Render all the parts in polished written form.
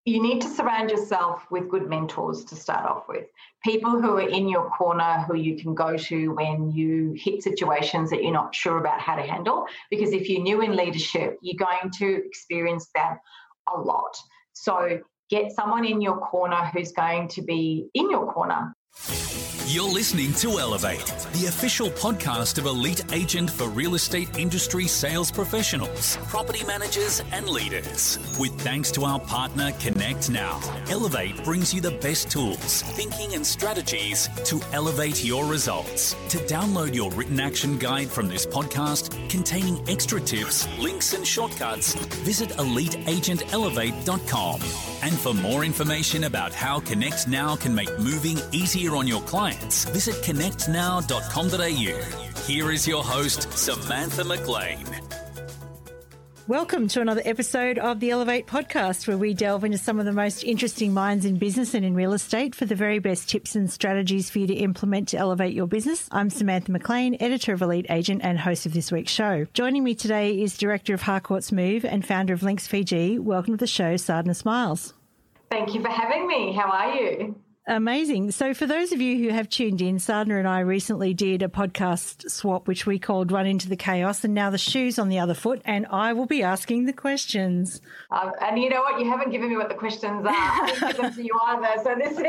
you need to surround yourself with good mentors to start off with. People who are in your corner, who you can go to when you hit situations that you're not sure about how to handle. Because if you're new in leadership, you're going to experience that a lot. So get someone in your corner who's going to be in your corner. You're listening to Elevate, the official podcast of Elite Agent for real estate industry sales professionals, property managers and leaders. With thanks to our partner Connect Now, Elevate brings you the best tools, thinking and strategies to elevate your results. To download your written action guide from this podcast containing extra tips, links and shortcuts, visit eliteagentelevate.com. And for more information about how Connect Now can make moving easier on your clients, visit connectnow.com.au. Here is your host, Samantha McLean. Welcome to another episode of the Elevate podcast, where we delve into some of the most interesting minds in business and in real estate for the very best tips and strategies for you to implement to elevate your business. I'm Samantha McLean, editor of Elite Agent and host of this week's show. Joining me today is director of Harcourts Move and founder of Links Fiji. Welcome to the show, Sadhna Smiles. Thank you for having me. How are you? Amazing. So for those of you who have tuned in, Sadhna and I recently did a podcast swap, which we called Run Into the Chaos, and now the shoe's on the other foot, and I will be asking the questions. And you know what? You haven't given me what the questions are. I didn't give them to you either, so this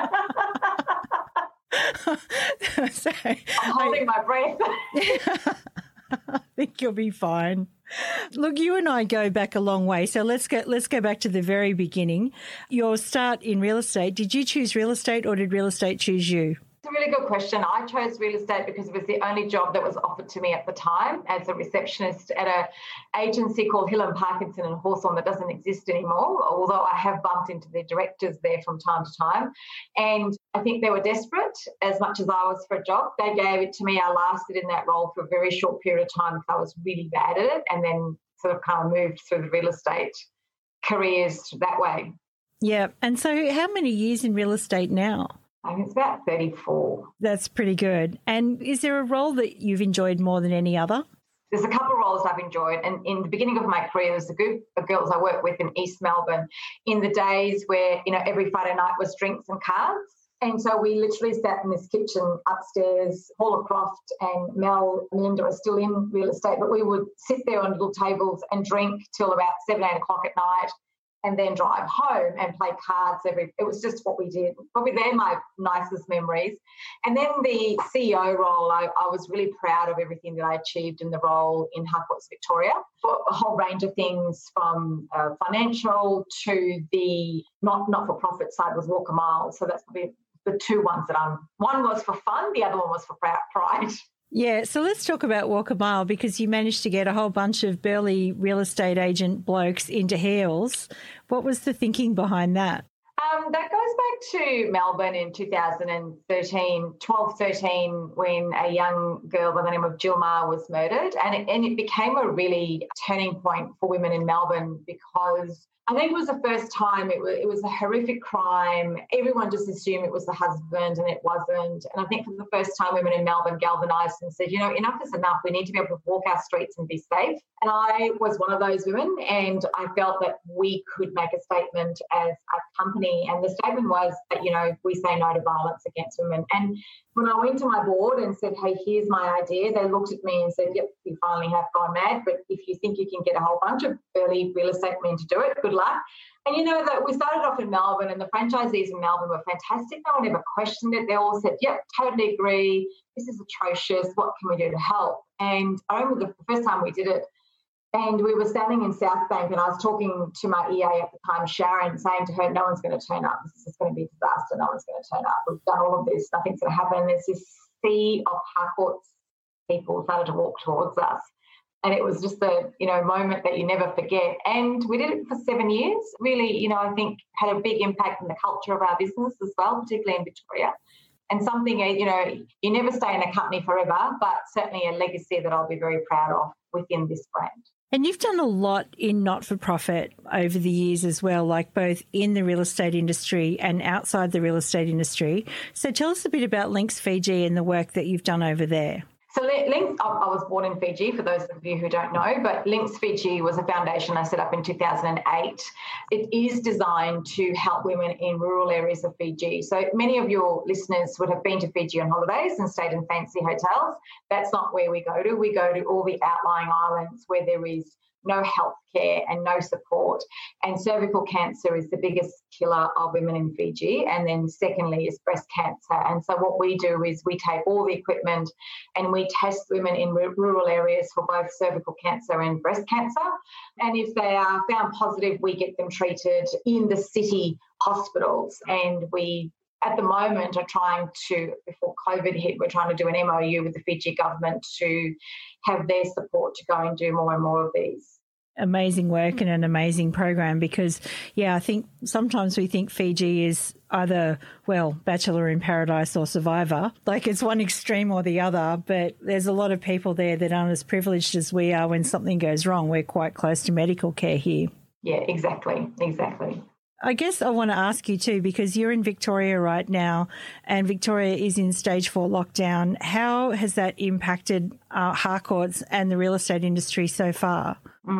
is... I'm holding my breath. I think you'll be fine. Look, you and I go back a long way, so let's go back to the very beginning. Your start in real estate. Did you choose real estate or did real estate choose you? It's a really good question. I chose real estate because it was the only job that was offered to me at the time as a receptionist at an agency called Hill & Parkinson in Hawthorn that doesn't exist anymore, although I have bumped into the directors there from time to time. And I think they were desperate as much as I was for a job. They gave it to me. I lasted in that role for a very short period of time because I was really bad at it, and then sort of kind of moved through the real estate careers that way. Yeah. And so how many years in real estate now? I think it's about 34. That's pretty good. And is there a role that you've enjoyed more than any other? There's a couple of roles I've enjoyed. And in the beginning of my career, there's a group of girls I worked with in East Melbourne in the days where, every Friday night was drinks and cards. And so we literally sat in this kitchen upstairs. Paula Croft and Mel Melinda are still in real estate, but we would sit there on little tables and drink till about 7, 8 o'clock at night, and then drive home and play cards. It was just what we did. Probably they're my nicest memories. And then the CEO role, I was really proud of everything that I achieved in the role in Harcourts Victoria for a whole range of things, from financial to the not-for-profit side was Walk a Mile. So that's probably the two ones one was for fun, the other one was for pride. Yeah, so let's talk about Walk a Mile, because you managed to get a whole bunch of burly real estate agent blokes into Heels. What was the thinking behind that? That goes back to Melbourne in 2013, when a young girl by the name of Jill Maher was murdered. And it became a really turning point for women in Melbourne, because I think it was the first time it was a horrific crime. Everyone just assumed it was the husband, and it wasn't. And I think for the first time, women in Melbourne galvanised and said, enough is enough. We need to be able to walk our streets and be safe. And I was one of those women, and I felt that we could make a statement as a company. And the statement was that, we say no to violence against women. And when I went to my board and said, hey, here's my idea, they looked at me and said, yep, you finally have gone mad. But if you think you can get a whole bunch of early real estate men to do it, good luck. And that we started off in Melbourne, and the franchisees in Melbourne were fantastic. No one ever questioned it. They all said, yep, totally agree. This is atrocious. What can we do to help? And I remember the first time we did it, and we were standing in South Bank, and I was talking to my EA at the time, Sharon, saying to her, no one's going to turn up. This is going to be a disaster. No one's going to turn up. We've done all of this. Nothing's going to happen. There's this sea of Harcourts people started to walk towards us. And it was just a, moment that you never forget. And we did it for 7 years. Really, I think had a big impact on the culture of our business as well, particularly in Victoria. And something, you never stay in a company forever, but certainly a legacy that I'll be very proud of within this brand. And you've done a lot in not-for-profit over the years as well, like both in the real estate industry and outside the real estate industry. So tell us a bit about Links Fiji and the work that you've done over there. So Links, I was born in Fiji, for those of you who don't know, but Links Fiji was a foundation I set up in 2008. It is designed to help women in rural areas of Fiji. So many of your listeners would have been to Fiji on holidays and stayed in fancy hotels. That's not where we go to. We go to all the outlying islands where there is no health care and no support. And cervical cancer is the biggest killer of women in Fiji. And then secondly is breast cancer. And so what we do is we take all the equipment and we test women in rural areas for both cervical cancer and breast cancer. And if they are found positive, we get them treated in the city hospitals. And we, at the moment, are trying to, before COVID hit, we're trying to do an MOU with the Fiji government to have their support to go and do more and more of these. Amazing work and an amazing program because, yeah, I think sometimes we think Fiji is either, well, Bachelor in Paradise or Survivor, like it's one extreme or the other, but there's a lot of people there that aren't as privileged as we are when something goes wrong. We're quite close to medical care here. Yeah, exactly. I guess I want to ask you too, because you're in Victoria right now and Victoria is in stage 4 lockdown. How has that impacted Harcourts and the real estate industry so far?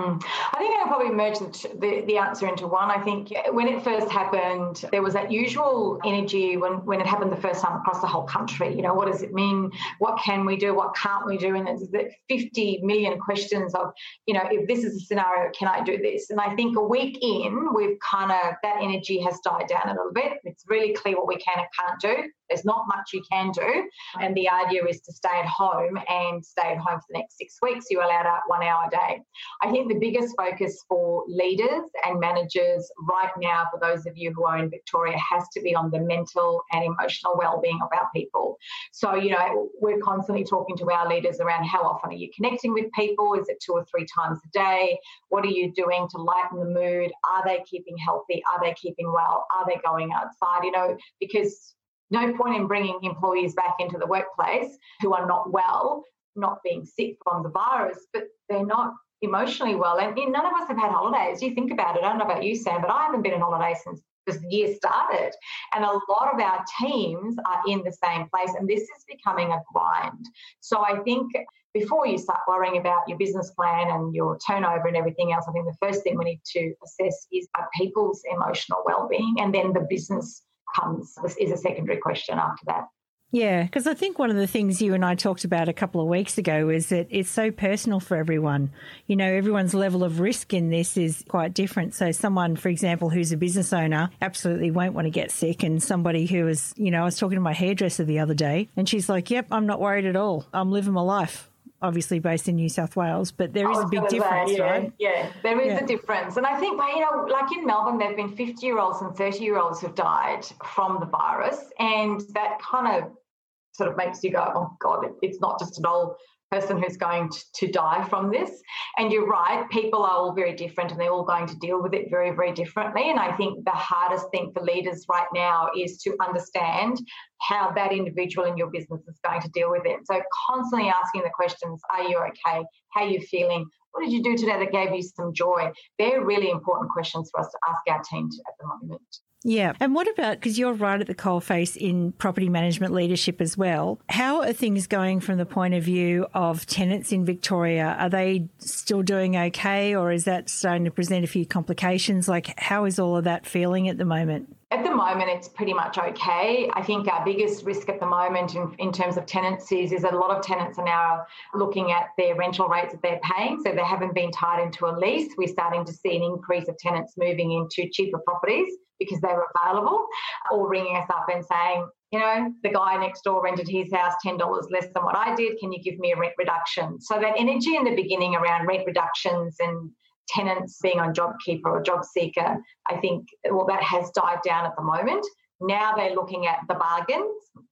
I think I'll probably merge the answer into one. I think when it first happened, there was that usual energy when it happened the first time across the whole country. You know, what does it mean? What can we do? What can't we do? And there's the 50 million questions of, you know, if this is a scenario, can I do this? And I think a week in, we've kind of, that energy has died down a little bit. It's really clear what we can and can't do. There's not much you can do. And the idea is to stay at home and stay at home for the next 6 weeks. You're allowed out 1 hour a day. I think the biggest focus for leaders and managers right now, for those of you who are in Victoria, has to be on the mental and emotional well-being of our people. So, you know, we're constantly talking to our leaders around how often are you connecting with people? Is it 2 or 3 times a day? What are you doing to lighten the mood? Are they keeping healthy? Are they keeping well? Are they going outside? You know, because no point in bringing employees back into the workplace who are not well, not being sick from the virus, but they're not emotionally well. And none of us have had holidays. You think about it. I don't know about you, Sam, but I haven't been on holiday since the year started. And a lot of our teams are in the same place. And this is becoming a grind. So I think before you start worrying about your business plan and your turnover and everything else, I think the first thing we need to assess is our people's emotional well-being, and then the business this is a secondary question after that. Yeah, because I think one of the things you and I talked about a couple of weeks ago is that it's so personal for everyone. You know, everyone's level of risk in this is quite different. So someone, for example, who's a business owner absolutely won't want to get sick, and somebody who is, you know, I was talking to my hairdresser the other day and she's like, yep, I'm not worried at all. I'm living my life. Obviously based in New South Wales, but there is a big difference, right? Yeah, there is a difference. And I think, you know, like in Melbourne, there have been 50-year-olds and 30-year-olds who've died from the virus, and that kind of sort of makes you go, oh, God, it's not just an old person who's going to die from this. And you're right, people are all very different and they're all going to deal with it very, very differently. And I think the hardest thing for leaders right now is to understand how that individual in your business is going to deal with it. So constantly asking the questions, are you okay? How are you feeling? What did you do today that gave you some joy? They're really important questions for us to ask our team at the moment. Yeah. And what about, because you're right at the coalface in property management leadership as well, how are things going from the point of view of tenants in Victoria? Are they still doing okay, or is that starting to present a few complications? Like, how is all of that feeling at the moment? At the moment, it's pretty much okay. I think our biggest risk at the moment in terms of tenancies is that a lot of tenants are now looking at their rental rates that they're paying. So they haven't been tied into a lease. We're starting to see an increase of tenants moving into cheaper properties because they were available, or ringing us up and saying, you know, the guy next door rented his house $10 less than what I did. Can you give me a rent reduction? So that energy in the beginning around rent reductions and tenants being on JobKeeper or JobSeeker, I think, well, that has died down at the moment. Now they're looking at the bargains,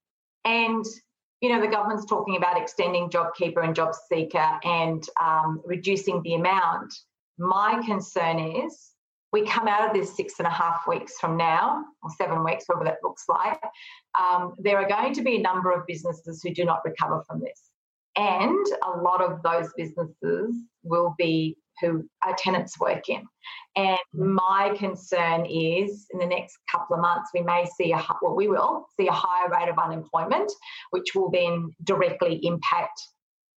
and, you know, the government's talking about extending JobKeeper and JobSeeker and reducing the amount. My concern is we come out of this 6.5 weeks from now, or 7 weeks, whatever that looks like, there are going to be a number of businesses who do not recover from this. And a lot of those businesses will be who our tenants work in. And my concern is in the next couple of months, we will see a higher rate of unemployment, which will then directly impact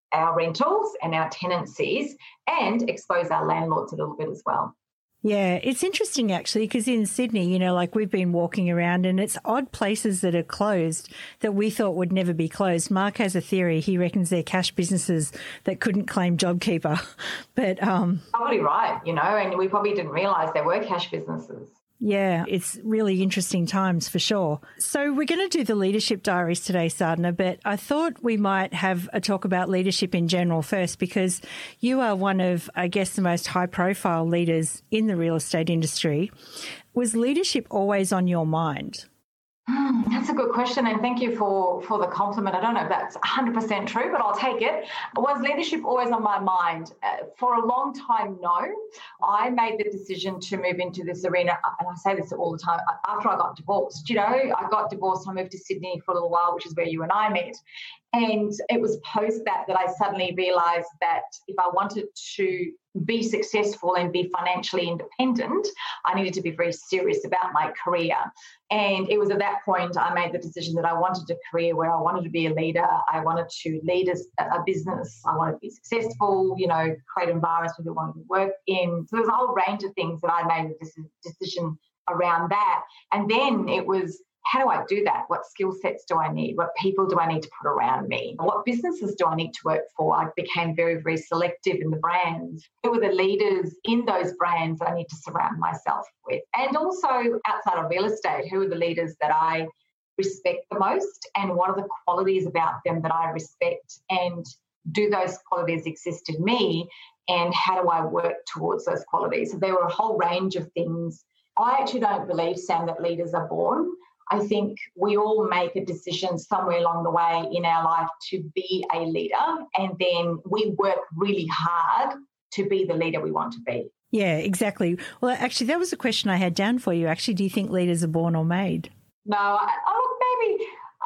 our rentals and our tenancies and expose our landlords a little bit as well. Yeah, it's interesting actually because in Sydney, like we've been walking around and it's odd places that are closed that we thought would never be closed. Mark has a theory. He reckons they're cash businesses that couldn't claim JobKeeper. But probably right, and we probably didn't realise there were cash businesses. Yeah, it's really interesting times for sure. So we're going to do the leadership diaries today, Sadhana, but I thought we might have a talk about leadership in general first because you are one of, I guess, the most high-profile leaders in the real estate industry. Was leadership always on your mind? That's a good question, and thank you for the compliment. I don't know if that's 100% true, but I'll take it. Was leadership always on my mind? For a long time, no. I made the decision to move into this arena, and I say this all the time, after I got divorced. I got divorced, I moved to Sydney for a little while, which is where you and I met. And it was post that I suddenly realised that if I wanted to be successful and be financially independent, I needed to be very serious about my career. And it was at that point I made the decision that I wanted a career where I wanted to be a leader. I wanted to lead a business. I wanted to be successful, create environments people wanted to work in. So there's a whole range of things that I made a decision around that. And then it was, how do I do that? What skill sets do I need? What people do I need to put around me? What businesses do I need to work for? I became very, very selective in the brands. Who are the leaders in those brands that I need to surround myself with? And also outside of real estate, who are the leaders that I respect the most? And what are the qualities about them that I respect? And do those qualities exist in me? And how do I work towards those qualities? So there were a whole range of things. I actually don't believe, Sam, that leaders are born. I think we all make a decision somewhere along the way in our life to be a leader, and then we work really hard to be the leader we want to be. Yeah, exactly. Well, actually, that was a question I had down for you. Actually, do you think leaders are born or made? No, maybe.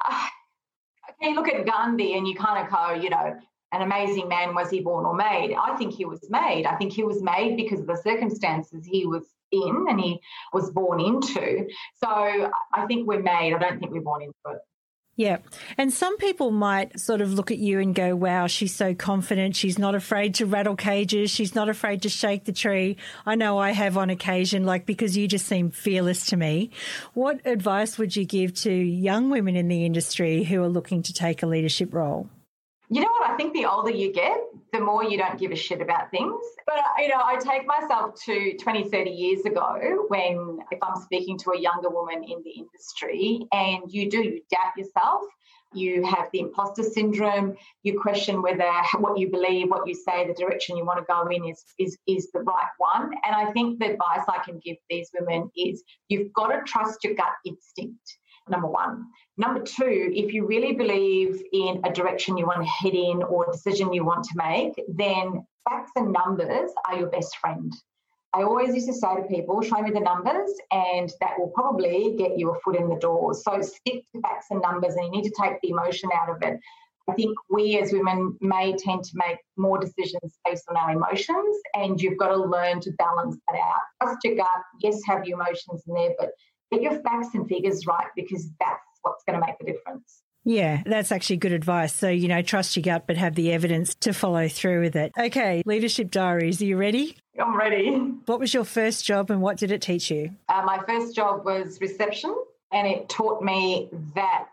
Okay, you look at Gandhi and you kind of go, an amazing man, was he born or made? I think he was made. I think he was made because of the circumstances he was in and he was born into. So I think we're made. I don't think we're born into it. Yeah. And some people might sort of look at you and go, wow, she's so confident. She's not afraid to rattle cages. She's not afraid to shake the tree. I know I have on occasion, because you just seem fearless to me. What advice would you give to young women in the industry who are looking to take a leadership role? You know what? I think the older you get, the more you don't give a shit about things. But, I take myself to 20, 30 years ago when, if I'm speaking to a younger woman in the industry, and you doubt yourself, you have the imposter syndrome, you question whether what you believe, what you say, the direction you want to go in is the right one. And I think the advice I can give these women is you've got to trust your gut instinct. Number one. Number two, if you really believe in a direction you want to head in or a decision you want to make, then facts and numbers are your best friend. I always used to say to people, show me the numbers and that will probably get you a foot in the door. So stick to facts and numbers, and you need to take the emotion out of it. I think we as women may tend to make more decisions based on our emotions, and you've got to learn to balance that out. Trust your gut, yes, have your emotions in there, but get your facts and figures right, because that's what's going to make the difference. Yeah, that's actually good advice. So, trust your gut, but have the evidence to follow through with it. Okay, leadership diaries. Are you ready? I'm ready. What was your first job and what did it teach you? My first job was reception, and it taught me that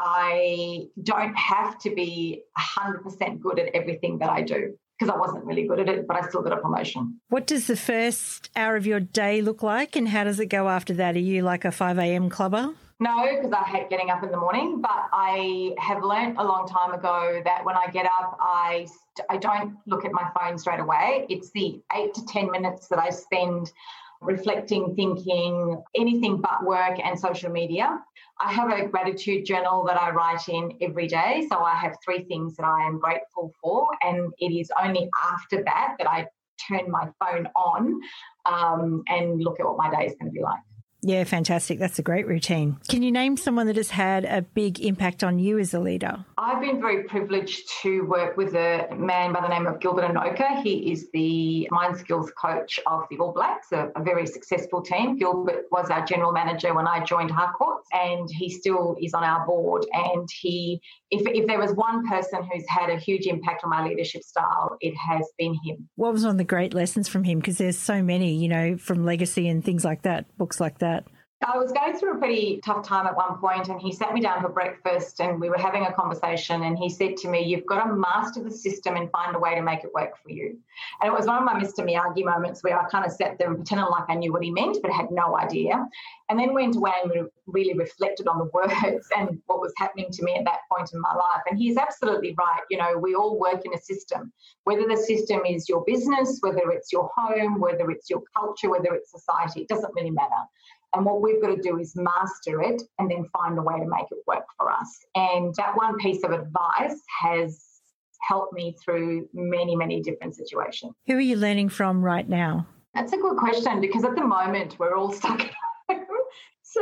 I don't have to be 100% good at everything that I do, because I wasn't really good at it, but I still got a promotion. What does the first hour of your day look like, and how does it go after that? Are you like a 5 a.m. clubber? No, because I hate getting up in the morning, but I have learnt a long time ago that when I get up, I don't look at my phone straight away. It's the 8 to 10 minutes that I spend reflecting, thinking, anything but work and social media. I have a gratitude journal that I write in every day. So I have 3 things that I am grateful for, and it is only after that I turn my phone on and look at what my day is going to be like. Yeah, fantastic. That's a great routine. Can you name someone that has had a big impact on you as a leader? I've been very privileged to work with a man by the name of Gilbert Anoka. He is the mind skills coach of the All Blacks, a very successful team. Gilbert was our general manager when I joined Harcourts, and he still is on our board. And if there was one person who's had a huge impact on my leadership style, it has been him. What was one of the great lessons from him? Because there's so many, from Legacy and things like that, books like that. I was going through a pretty tough time at one point, and he sat me down for breakfast and we were having a conversation, and he said to me, "You've got to master the system and find a way to make it work for you." And it was one of my Mr. Miyagi moments where I kind of sat there and pretended like I knew what he meant, but had no idea. And then went away and really reflected on the words and what was happening to me at that point in my life. And he's absolutely right. We all work in a system, whether the system is your business, whether it's your home, whether it's your culture, whether it's society, it doesn't really matter. And what we've got to do is master it and then find a way to make it work for us. And that one piece of advice has helped me through many, many different situations. Who are you learning from right now? That's a good question, because at the moment we're all stuck at home. So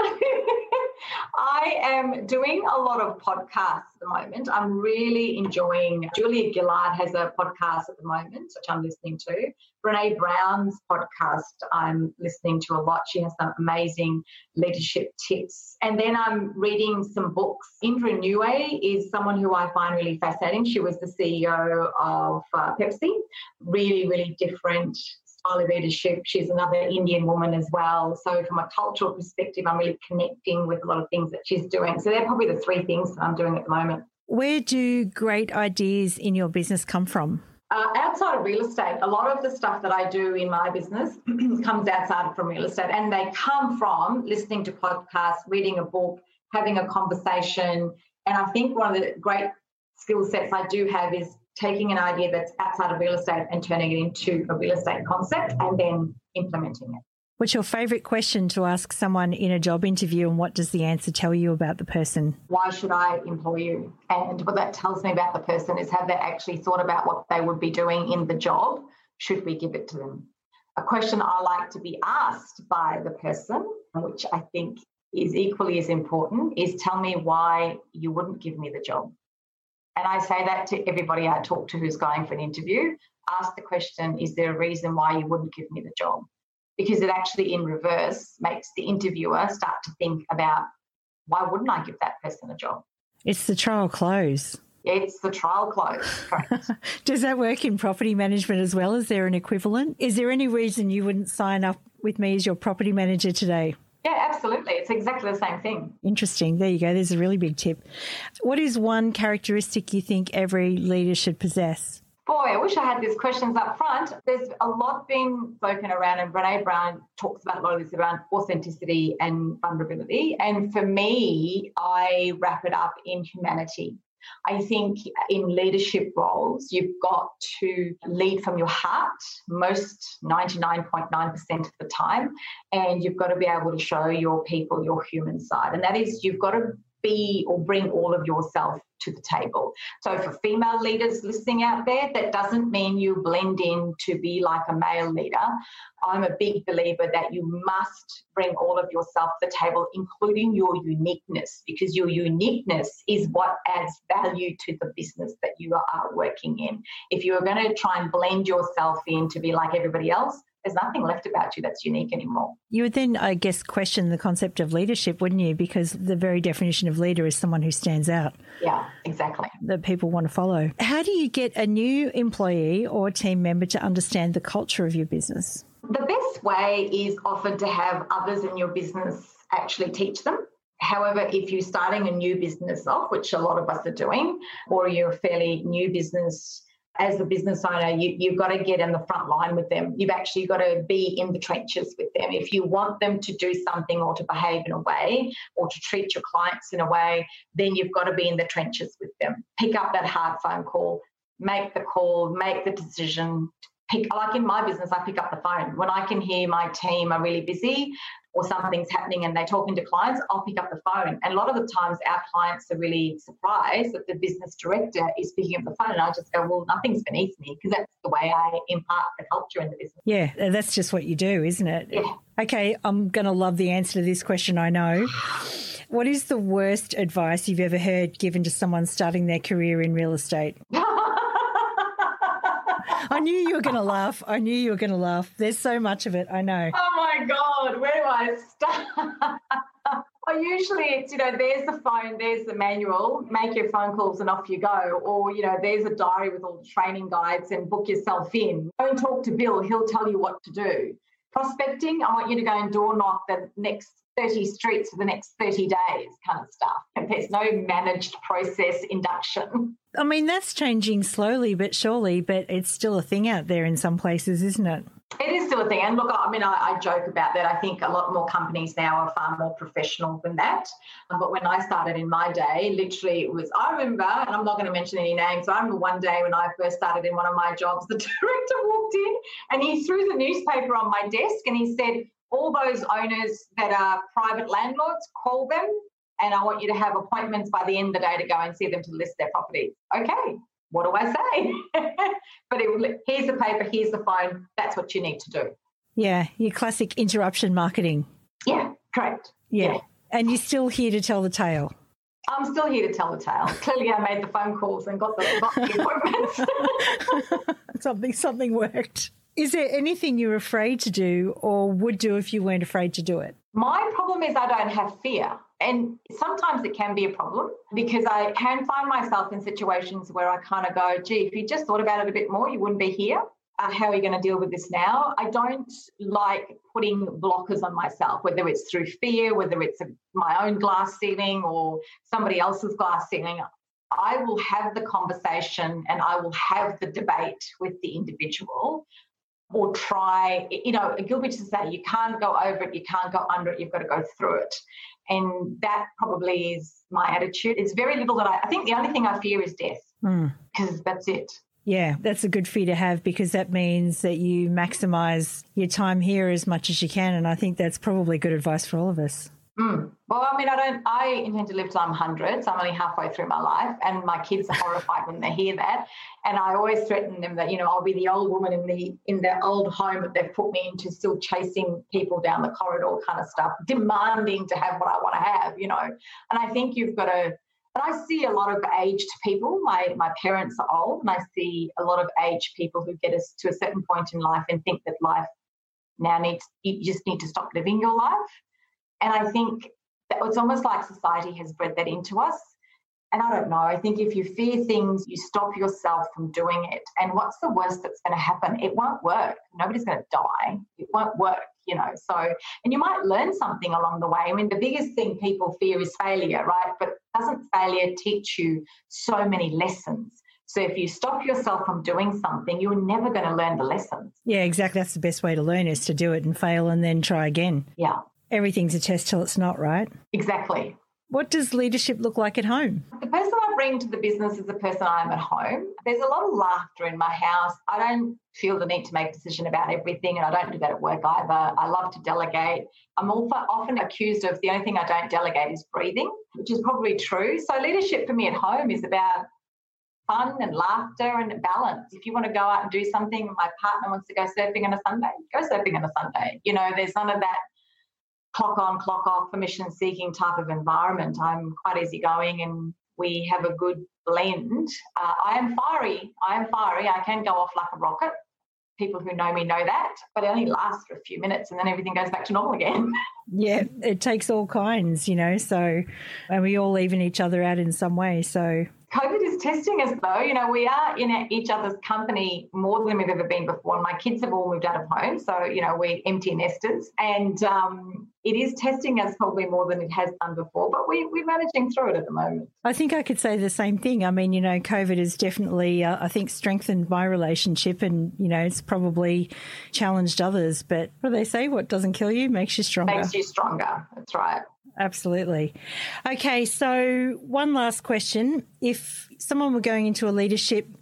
I am doing a lot of podcasts at the moment. I'm really enjoying, Julia Gillard has a podcast at the moment, which I'm listening to. Brene Brown's podcast I'm listening to a lot. She has some amazing leadership tips. And then I'm reading some books. Indra Nooyi is someone who I find really fascinating. She was the CEO of Pepsi. Really, really different style of leadership. She's another Indian woman as well. So from a cultural perspective, I'm really connecting with a lot of things that she's doing. So they're probably the three things that I'm doing at the moment. Where do great ideas in your business come from? Outside of real estate, a lot of the stuff that I do in my business comes outside from real estate, and they come from listening to podcasts, reading a book, having a conversation. And I think one of the great skill sets I do have is taking an idea that's outside of real estate and turning it into a real estate concept and then implementing it. What's your favourite question to ask someone in a job interview, and what does the answer tell you about the person? Why should I employ you? And what that tells me about the person is, have they actually thought about what they would be doing in the job? Should we give it to them? A question I like to be asked by the person, which I think is equally as important, is tell me why you wouldn't give me the job. And I say that to everybody I talk to who's going for an interview. Ask the question, is there a reason why you wouldn't give me the job? Because it actually, in reverse, makes the interviewer start to think about, why wouldn't I give that person a job? It's the trial close. It's the trial close, correct. Does that work in property management as well? Is there an equivalent? Is there any reason you wouldn't sign up with me as your property manager today? Yeah, absolutely. It's exactly the same thing. Interesting. There you go. There's a really big tip. What is one characteristic you think every leader should possess? Boy, I wish I had these questions up front. There's a lot been spoken around, and Brene Brown talks about a lot of this around authenticity and vulnerability. And for me, I wrap it up in humanity. I think in leadership roles, you've got to lead from your heart most 99.9% of the time, and you've got to be able to show your people your human side. And that is, you've got to be or bring all of yourself to the table. So for female leaders listening out there, that doesn't mean you blend in to be like a male leader. I'm a big believer that you must bring all of yourself to the table, including your uniqueness, because your uniqueness is what adds value to the business that you are working in. If you're going to try and blend yourself in to be like everybody else, there's nothing left about you that's unique anymore. You would then, I guess, question the concept of leadership, wouldn't you? Because the very definition of leader is someone who stands out. Yeah, exactly. That people want to follow. How do you get a new employee or team member to understand the culture of your business? The best way is often to have others in your business actually teach them. However, if you're starting a new business off, which a lot of us are doing, or you're a fairly new business, as a business owner, you've got to get in the front line with them. You've actually got to be in the trenches with them. If you want them to do something or to behave in a way or to treat your clients in a way, then you've got to be in the trenches with them. Pick up that hard phone call, make the decision, like in my business, I pick up the phone. When I can hear my team are really busy or something's happening and they're talking to clients, I'll pick up the phone. And a lot of the times our clients are really surprised that the business director is picking up the phone. And I just go, well, nothing's beneath me, because that's the way I impart the culture in the business. Yeah, that's just what you do, isn't it? Yeah. Okay, I'm going to love the answer to this question, I know. What is the worst advice you've ever heard given to someone starting their career in real estate? I knew you were going to laugh. There's so much of it, I know. Oh, my God, where do I start? Well, usually it's, there's the phone, there's the manual, make your phone calls and off you go. Or, there's a diary with all the training guides and book yourself in. Go and talk to Bill, he'll tell you what to do. Prospecting, I want you to go and door knock the next 30 streets for the next 30 days kind of stuff. And there's no managed process induction. I mean, that's changing slowly but surely, but it's still a thing out there in some places, isn't it? It is still a thing. And look, I joke about that. I think a lot more companies now are far more professional than that. But when I started in my day, literally I remember, and I'm not going to mention any names, I remember one day when I first started in one of my jobs, the director walked in and he threw the newspaper on my desk and he said, all those owners that are private landlords, call them, and I want you to have appointments by the end of the day to go and see them to list their properties. Okay, what do I say? But here's the paper, here's the phone, that's what you need to do. Yeah, your classic interruption marketing. Yeah, correct. Yeah. And you're still here to tell the tale. I'm still here to tell the tale. Clearly I made the phone calls and got the appointments. Something worked. Is there anything you're afraid to do or would do if you weren't afraid to do it? My problem is I don't have fear. And sometimes it can be a problem because I can find myself in situations where I kind of go, gee, if you just thought about it a bit more, you wouldn't be here. How are you going to deal with this now? I don't like putting blockers on myself, whether it's through fear, whether it's my own glass ceiling or somebody else's glass ceiling. I will have the conversation and I will have the debate with the individual. Or try, Gilbert used to say, you can't go over it, you can't go under it, you've got to go through it. And that probably is my attitude. It's very little that I think the only thing I fear is death, because that's it. Yeah, that's a good fear to have because that means that you maximise your time here as much as you can. And I think that's probably good advice for all of us. Well, I intend to live till I'm 100, so I'm only halfway through my life, and my kids are horrified when they hear that. And I always threaten them that, I'll be the old woman in the old home that they've put me into, still chasing people down the corridor kind of stuff, demanding to have what I want to have, And I think you've got to, and I see a lot of aged people. My parents are old, and I see a lot of aged people who get us to a certain point in life and think that life now you just need to stop living your life. And I think that it's almost like society has bred that into us. And I don't know, I think if you fear things, you stop yourself from doing it. And what's the worst that's going to happen? It won't work. Nobody's going to die. It won't work, So, and you might learn something along the way. I mean, the biggest thing people fear is failure, right? But doesn't failure teach you so many lessons? So if you stop yourself from doing something, you're never going to learn the lessons. Yeah, exactly. That's the best way to learn, is to do it and fail and then try again. Yeah. Everything's a test till it's not, right? Exactly. What does leadership look like at home? The person I bring to the business is the person I am at home. There's a lot of laughter in my house. I don't feel the need to make a decision about everything, and I don't do that at work either. I love to delegate. I'm also often accused of the only thing I don't delegate is breathing, which is probably true. So leadership for me at home is about fun and laughter and balance. If you want to go out and do something, my partner wants to go surfing on a Sunday, go surfing on a Sunday. There's none of that clock on, clock off, permission-seeking type of environment. I'm quite easygoing and we have a good blend. I am fiery. I can go off like a rocket. People who know me know that, but it only lasts for a few minutes and then everything goes back to normal again. Yeah, it takes all kinds, so, and we all even each other out in some way, so. COVID is testing us though. We are in each other's company more than we've ever been before. My kids have all moved out of home, so, we're empty nesters. And it is testing us probably more than it has done before, but we're managing through it at the moment. I think I could say the same thing. I mean, COVID has definitely, I think, strengthened my relationship and, it's probably challenged others. But what do they say? What doesn't kill you makes you stronger. Makes you stronger. That's right. Absolutely. Okay, so one last question. If someone were going into a leadership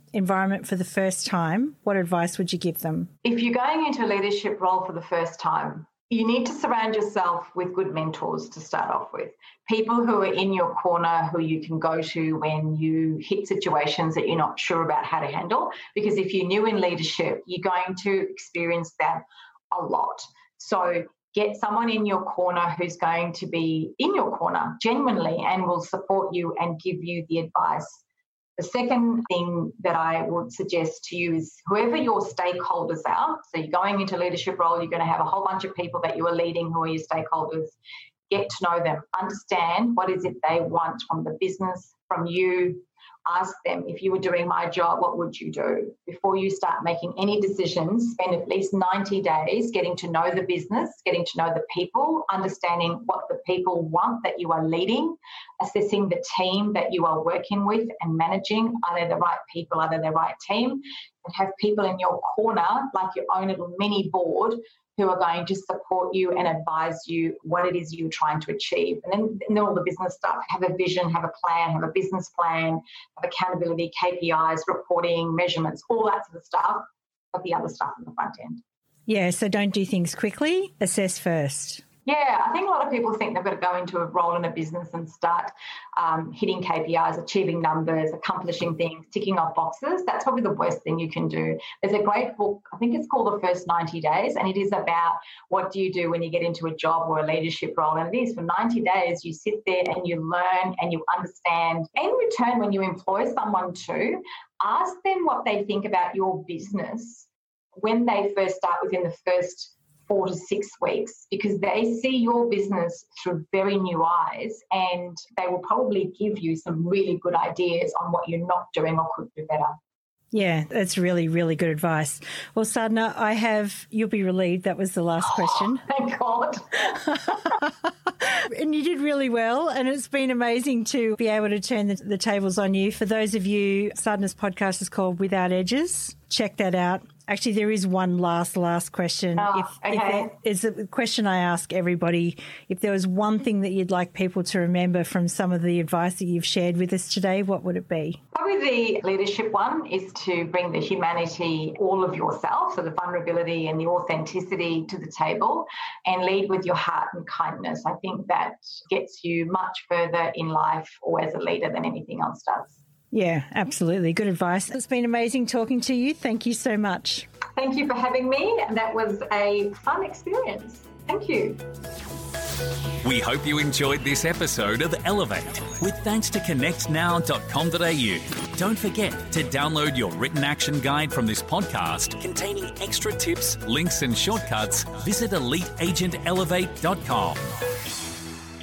environment for the first time, what advice would you give them? If you're going into a leadership role for the first time, you need to surround yourself with good mentors to start off with. People who are in your corner, who you can go to when you hit situations that you're not sure about how to handle. Because if you're new in leadership, you're going to experience that a lot. So get someone in your corner who's going to be in your corner genuinely and will support you and give you the advice. The second thing that I would suggest to you is whoever your stakeholders are, so you're going into a leadership role, you're going to have a whole bunch of people that you are leading who are your stakeholders. Get to know them, understand what is it they want from the business, from you. Ask them, if you were doing my job, what would you do? Before you start making any decisions, spend at least 90 days getting to know the business, getting to know the people, understanding what the people want that you are leading, assessing the team that you are working with and managing. Are they the right people? Are they the right team? And have people in your corner, like your own little mini board, who are going to support you and advise you what it is you're trying to achieve. And then all the business stuff, have a vision, have a plan, have a business plan, have accountability, KPIs, reporting, measurements, all that sort of stuff, but the other stuff on the front end. Yeah, so don't do things quickly, assess first. Yeah, I think a lot of people think they've got to go into a role in a business and start hitting KPIs, achieving numbers, accomplishing things, ticking off boxes. That's probably the worst thing you can do. There's a great book, I think it's called The First 90 Days, and it is about what do you do when you get into a job or a leadership role. And it is for 90 days, you sit there and you learn and you understand. In return, when you employ someone too, ask them what they think about your business when they first start within the first 4 to 6 weeks, because they see your business through very new eyes and they will probably give you some really good ideas on what you're not doing or could do better. Yeah, that's really, really good advice. Well, Sadhna, you'll be relieved that was the last question. Thank God. And you did really well, and it's been amazing to be able to turn the tables on you. For those of you, Sadhna's podcast is called Without Edges. Check that out. Actually, there is one last question. Okay. It's a question I ask everybody. If there was one thing that you'd like people to remember from some of the advice that you've shared with us today, what would it be? Probably the leadership one is to bring the humanity, all of yourself, so the vulnerability and the authenticity to the table, and lead with your heart and kindness. I think that gets you much further in life or as a leader than anything else does. Yeah, absolutely. Good advice. It's been amazing talking to you. Thank you so much. Thank you for having me. That was a fun experience. Thank you. We hope you enjoyed this episode of Elevate with thanks to connectnow.com.au. Don't forget to download your written action guide from this podcast containing extra tips, links and shortcuts. Visit EliteAgentElevate.com.